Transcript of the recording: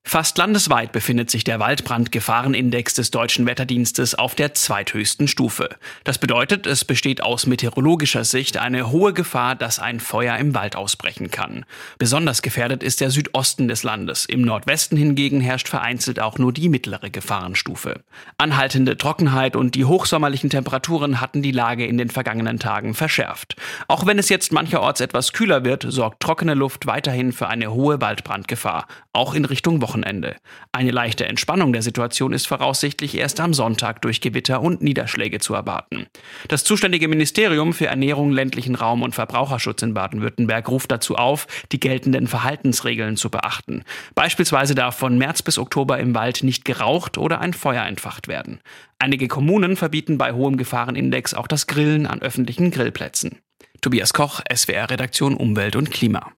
Fast landesweit befindet sich der Waldbrandgefahrenindex des Deutschen Wetterdienstes auf der zweithöchsten Stufe. Das bedeutet, es besteht aus meteorologischer Sicht eine hohe Gefahr, dass ein Feuer im Wald ausbrechen kann. Besonders gefährdet ist der Südosten des Landes. Im Nordwesten hingegen herrscht vereinzelt auch nur die mittlere Gefahrenstufe. Anhaltende Trockenheit und die hochsommerlichen Temperaturen hatten die Lage in den vergangenen Tagen verschärft. Auch wenn es jetzt mancherorts etwas kühler wird, sorgt trockene Luft weiterhin für eine hohe Waldbrandgefahr, auch in Richtung Wochenende. Eine leichte Entspannung der Situation ist voraussichtlich erst am Sonntag durch Gewitter und Niederschläge zu erwarten. Das zuständige Ministerium für Ernährung, ländlichen Raum und Verbraucherschutz in Baden-Württemberg ruft dazu auf, die geltenden Verhaltensregeln zu beachten. Beispielsweise darf von März bis Oktober im Wald nicht geraucht oder ein Feuer entfacht werden. Einige Kommunen verbieten bei hohem Gefahrenindex auch das Grillen an öffentlichen Grillplätzen. Tobias Koch, SWR-Redaktion Umwelt und Klima.